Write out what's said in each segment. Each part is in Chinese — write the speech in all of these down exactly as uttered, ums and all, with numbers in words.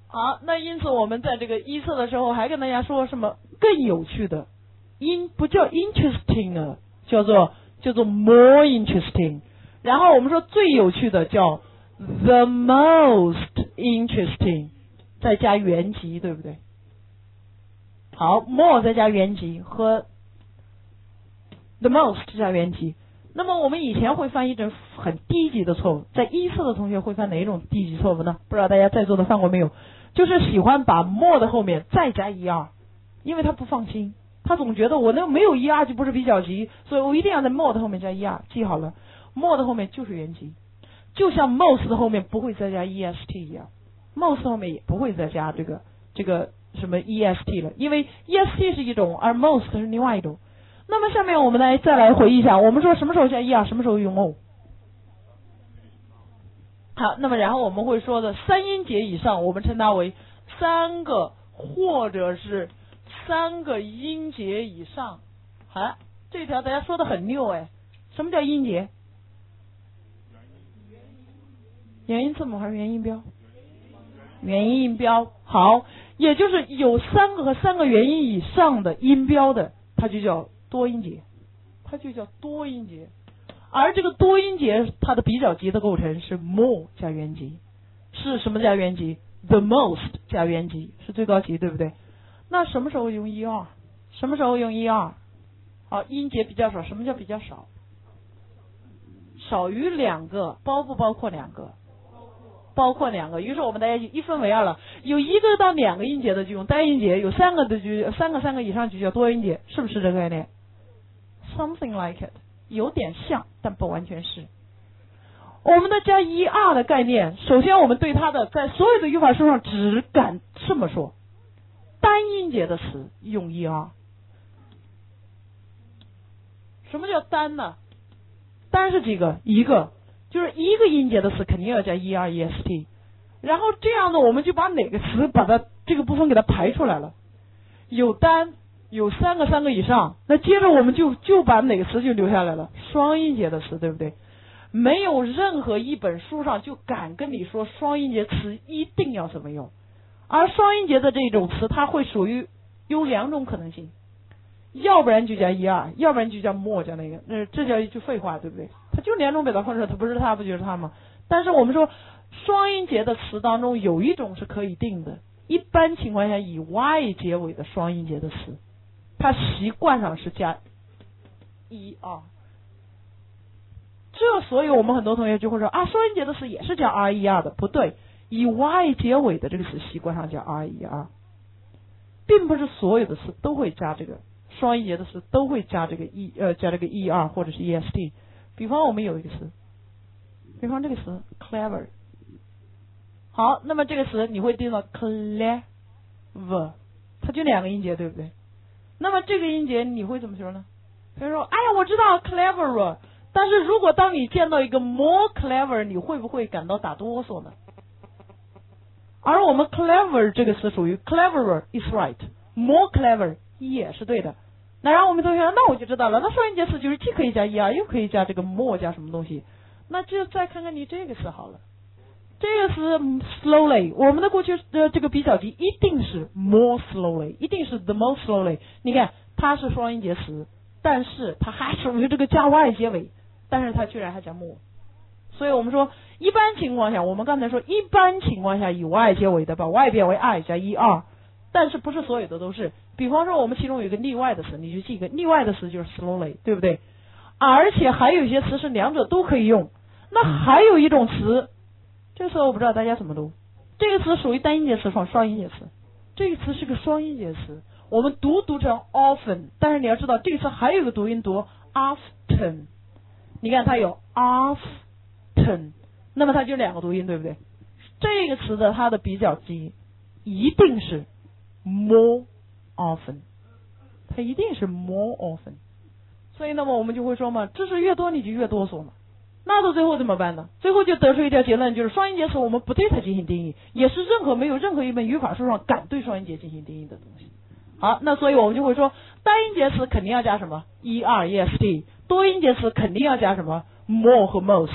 好，那因此我们在这个一测的时候还跟大家说什么更有趣的，因不叫 interesting 啊，叫做叫做 more interesting。然后我们说最有趣的叫 the most interesting， 再加原级，对不对？好 ，more 再加原级和 the most 加原级。那么我们以前会犯一种很低级的错误，在一测的同学会犯哪一种低级错误呢？不知道大家在座的犯过没有？就是喜欢把 more 的后面再加 er， 因为他不放心，他总觉得我那没有 er 就不是比较级，所以我一定要在 more 的后面加 er。记好了 ，more 的后面就是原级，就像 most 的后面不会再加 est 一样 ，most 后面也不会再加这个这个什么 est 了，因为 est 是一种，而 most 是另外一种。那么下面我们来再来回忆一下，我们说什么时候加 er， 什么时候用 o。好，那么然后我们会说的三音节以上，我们称它为三个或者是三个音节以上。好，这条大家说的很溜哎，什么叫音节？元音字母还是元音标？元音音标。好，也就是有三个和三个元音以上的音标的，它就叫多音节，它就叫多音节。而这个多音节它的比较级的构成是 more 加原级，是什么加原级 ？the most 加原级是最高级，对不对？那什么时候用 er？ 什么时候用 er？ 好，音节比较少，什么叫比较少？少于两个，包不包括两个？包括两个。于是我们大家一分为二了，有一个到两个音节的就用单音节，有三个的就三个三个以上就叫多音节，是不是这个概念 ？Something like it。有点像，但不完全是。我们的加 er 的概念，首先我们对它的在所有的语法书上只敢这么说，单音节的词用 er。什么叫单呢？单是几个？一个，就是一个音节的词肯定要加 er est， 然后这样呢，我们就把哪个词把它这个部分给它排出来了，有单。有三个三个以上，那接着我们就就把哪个词就留下来了？双音节的词，对不对？没有任何一本书上就敢跟你说双音节词一定要怎么用，而双音节的这种词，它会属于有两种可能性，要不然就加 er， 要不然就加 more 加那个，那这叫一句废话，对不对？它就两种表达方式，它不是它不就是它吗？但是我们说双音节的词当中有一种是可以定的，一般情况下以 y 结尾的双音节的词。它习惯上是加一二，这所以我们很多同学就会说啊，双音节的词也是加 r 一 r 的，不对，以 y 结尾的这个词习惯上加 r 一 r， 并不是所有的词都会加这个双音节的词都会加这个 e 呃加这个 er 或者是 est。比方我们有一个词，比方这个词 clever， 好，那么这个词你会听到 clever， 它就两个音节，对不对？那么这个音节你会怎么说呢？比如说，哎呀，我知道 clever， 但是如果当你见到一个 more clever， 你会不会感到打哆嗦呢？而我们 clever 这个词属于 cleverer is right，more clever 也是对的。那然后我们同学，那我就知道了，那双音节词就是既可以加 er， 又可以加这个 more 加什么东西。那就再看看你这个词好了。这个词 slowly， 我们的过去的这个比较级一定是 more slowly， 一定是 the most slowly。你看，它是双音节词，但是它还属于这个加 y 结尾，但是它居然还加 more。所以我们说，一般情况下，我们刚才说，一般情况下以 y 结尾的，把 y 变为 i 加 er， 但是不是所有的都是。比方说，我们其中有一个例外的词，你就记一个例外的词就是 slowly， 对不对？而且还有一些词是两者都可以用。那还有一种词。这个词我不知道大家怎么读，这个词属于单音节词，双双音节词。这个词是个双音节词，我们读读成 often， 但是你要知道这个词还有一个读音读 often， 你看它有 often， 那么它就两个读音，对不对？这个词的它的比较级一定是 more often， 它一定是 more often。所以那么我们就会说嘛，知识越多你就越哆嗦嘛。那到最后怎么办呢？最后就得出一条结论，就是双音节词我们不对它进行定义，也是任何没有任何一本语法书上敢对双音节进行定义的东西。好，那所以我们就会说，单音节词肯定要加什么 er est， 多音节词肯定要加什么 more 和 most，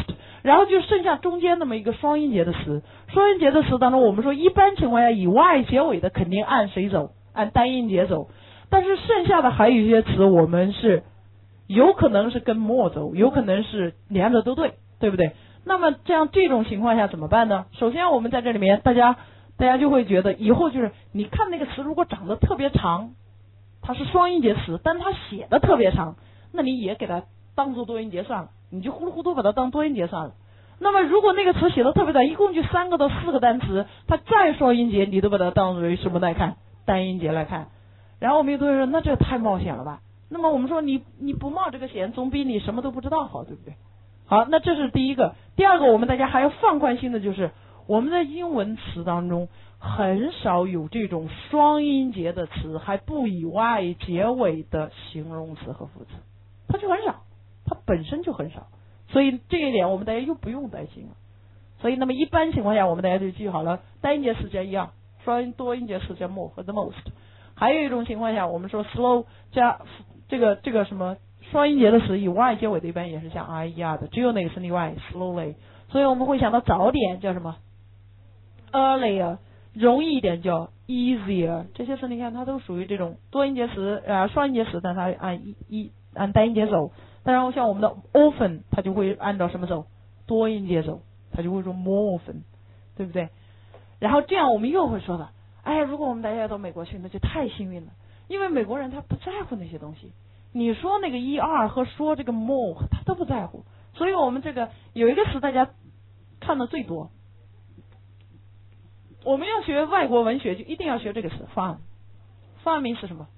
然后就剩下中间那么一个双音节的词。双音节的词当中，我们说一般情况下以 y 结尾的肯定按谁走？按单音节走。但是剩下的还有一些词，我们是有可能是跟 more 走，有可能是两者都对，对不对？那么这样这种情况下怎么办呢？首先我们在这里面，大家大家就会觉得以后就是你看那个词如果长得特别长，它是双音节词，但它写的特别长，那你也给它当做多音节算了，你就糊里糊涂把它当多音节算了。那么如果那个词写的特别短，一共就三个到四个单词，它再双音节，你都把它当为什么来看？单音节来看。然后我们有同学说，那这太冒险了吧？那么我们说你你不冒这个险，总比你什么都不知道好，对不对？好，那这是第一个。第二个，我们大家还要放宽心的就是，我们在英文词当中很少有这种双音节的词，还不以 y 结尾的形容词和副词，它就很少，它本身就很少。所以这一点我们大家又不用担心了。所以那么一般情况下，我们大家就记好了，单音节词加一样，双音多音节词加 more 和 the most。还有一种情况下，我们说 slow 加这个这个什么双音节的词以 y 结尾的，一般也是像 i er 的，只有哪个是例外 slowly。所以我们会想到早点叫什么 earlier， 容易一点叫 easier。这些词你看它都属于这种多音节词啊，双音节词，但它按一一按单音节走。当然像我们的 often， 它就会按照什么走？多音节走，它就会说 more often， 对不对？然后这样我们又会说的，哎呀，如果我们大家到美国去，那就太幸运了，因为美国人他不在乎那些东西。你说那个 er 和说这个 more， 他都不在乎。所以我们这个有一个词大家看的最多，我们要学外国文学就一定要学这个词 fun。fun means 是什么？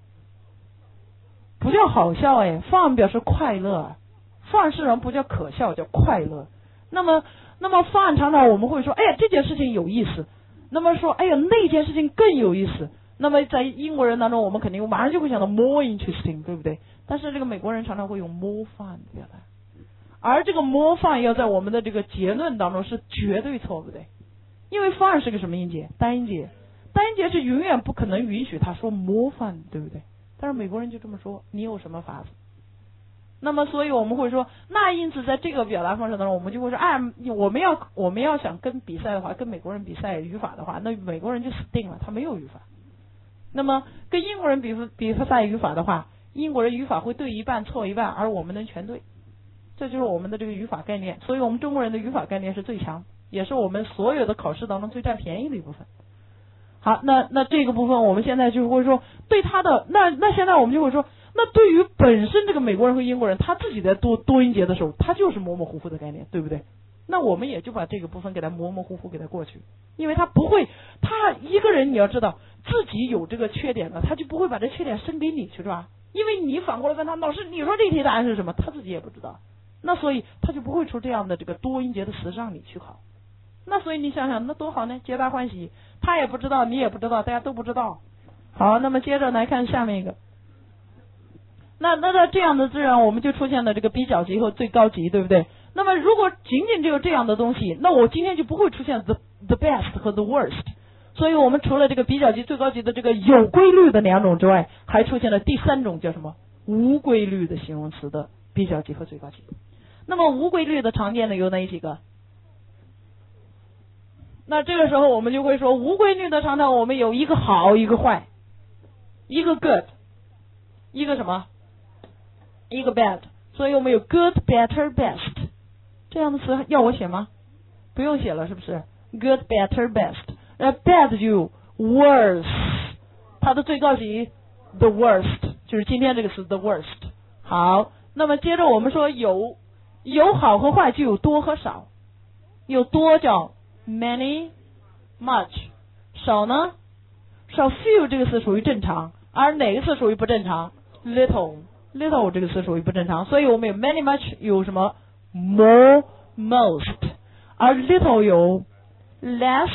不叫好笑哎 ，fun 表示快乐 ，fun 是人不叫可笑，叫快乐。那么，那么 fun 常常我们会说，哎呀，这件事情有意思。那么说，哎呀，那件事情更有意思。那么在英国人当中，我们肯定马上就会想到 more interesting， 对不对？但是这个美国人常常会用 more fun 表达，而这个 more fun 要在我们的这个结论当中是绝对错误的，因为 fun 是个什么音节？单音节，单音节是永远不可能允许他说 more fun， 对不对？但是美国人就这么说，你有什么法子？那么所以我们会说，那因此在这个表达方式当中，我们就会说，哎，我们要我们要想跟比赛的话，跟美国人比赛语法的话，那美国人就死定了，他没有语法。那么跟英国人比比赛语法的话，英国人语法会对一半错一半，而我们能全对，这就是我们的这个语法概念。所以我们中国人的语法概念是最强，也是我们所有的考试当中最占便宜的一部分。好，那那这个部分我们现在就会说，对他的那那现在我们就会说，那对于本身这个美国人和英国人，他自己在多多音节的时候，他就是模模糊糊的概念，对不对？那我们也就把这个部分给他模模糊糊给他过去，因为他不会，他一个人你要知道自己有这个缺点了，他就不会把这缺点生给你去，是吧？因为你反过来问他，老师你说这题答案是什么，他自己也不知道，那所以他就不会出这样的这个多音节的词让你去考。那所以你想想，那多好呢，皆大欢喜，他也不知道，你也不知道，大家都不知道。好，那么接着来看下面一个，那那那这样的自然我们就出现了这个比较级和最高级，对不对？那么如果仅仅只有这样的东西，那我今天就不会出现 the the best 和 the worst。所以我们除了这个比较级、最高级的这个有规律的两种之外，还出现了第三种叫什么？无规律的形容词的比较级和最高级。那么无规律的常见的有哪几个？那这个时候我们就会说，无规律的常常我们有一个好，一个坏，一个 good， 一个什么？一个 bad。所以我们有 good, better, best 这样的词要我写吗？不用写了，是不是 ？good, better, best。呃 bad 就 worst， 它的最高级 the worst， 就是今天这个词 the worst。好，那么接着我们说有有好和坏，就有多和少。有多叫 many, much， 少呢？少 few 这个词属于正常，而哪个词属于不正常 ？little。little 这个词属于不正常，所以我们有 many much 有什么 more most， 而 little 有 less，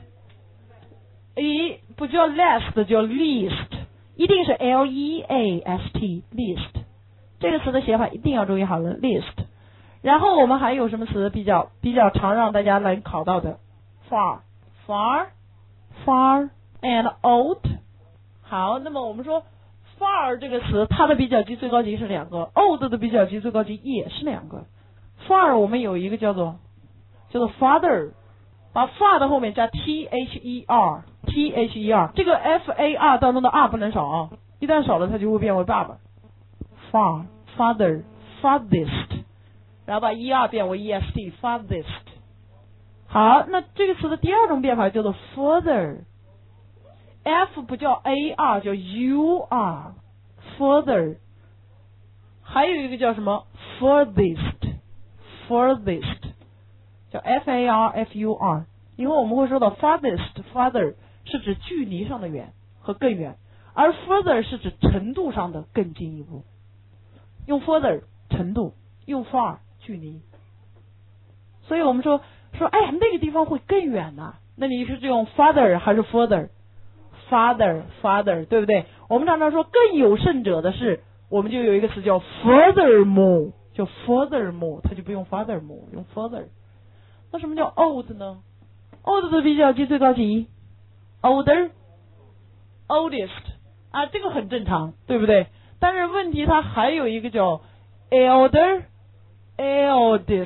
一不叫 less 的叫 least， 一定是 L E A S T least， 这个词的写法一定要注意好了 least。然后我们还有什么词比较比较常让大家来考到的 far far far and old。 好，那么我们说far 这个词它的比较级最高级是两个， old 的比较级最高级也是两个。 far 我们有一个叫做叫做 father， 把 far 的后面加 t h e r t h e r， 这个 f a r 当中的 r 不能少啊，一旦少了它就会变为爸爸。far father farthest， 然后把 e r 变为 e s t farthest。好，那这个词的第二种变法叫做 further，f 不叫 a r 叫 u r further， 还有一个叫什么 furthest furthest 叫 f a r f u r， 以后我们会说到 farthest farther 是指距离上的远和更远，而 further 是指程度上的更进一步。用 further 程度，用 far 距离，所以我们说说哎呀那个地方会更远呐、啊，那你是用 farther 还是 further？ farther farther 对不对？我们常常说更有甚者的是，我们就有一个词叫 furthermore， 叫 furthermore， 它就不用 furthermore， 用 further。那什么叫 old 呢？ old 的比较级最高级 older oldest 啊，这个很正常，对不对？但是问题它还有一个叫 elder eldest，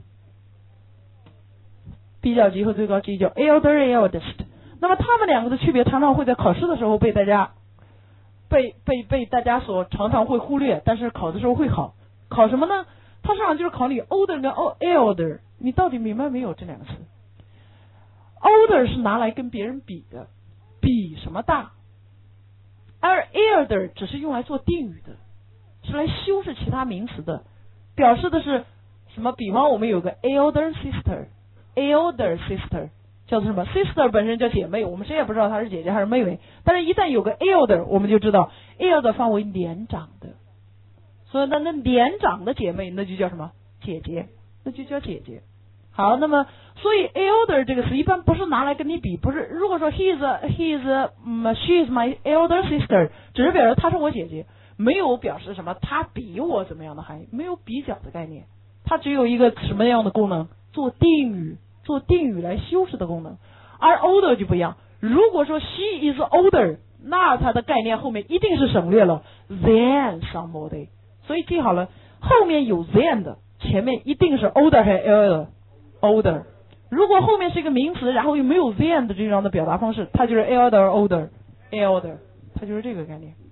比较级和最高级叫 elder eldest。那么他们两个的区别常常会在考试的时候被大家被被被大家所常常会忽略，但是考的时候会考。考什么呢？它实际上就是考你 older 跟 elder， 你到底明白没有这两个词？ older 是拿来跟别人比的，比什么大，而 elder 只是用来做定语的，是来修饰其他名词的，表示的是什么？比方我们有个 elder sister elder sister 叫做什么？ sister 本身叫姐妹，我们谁也不知道她是姐姐还是妹妹，但是一旦有个 elder 我们就知道 elder 范围年长的，所以那那年长的姐妹那就叫什么？姐姐，那就叫姐姐。好，那么所以 elder 这个词一般不是拿来跟你比，不是，如果说 he is a, he is a, um, she is my elder sister 只是表示她是我姐姐，没有表示什么她比我怎么样的含义，没有比较的概念，它只有一个什么样的功能？做定语，做定语来修饰的功能。而 older 就不一样，如果说 she is older 那它的概念后面一定是省略了 than somebody， 所以记好了，后面有 than 的前面一定是 older 还是 elder older， 如果后面是一个名词然后又没有 than 的这样的表达方式，它就是 elder older elder， 它就是这个概念。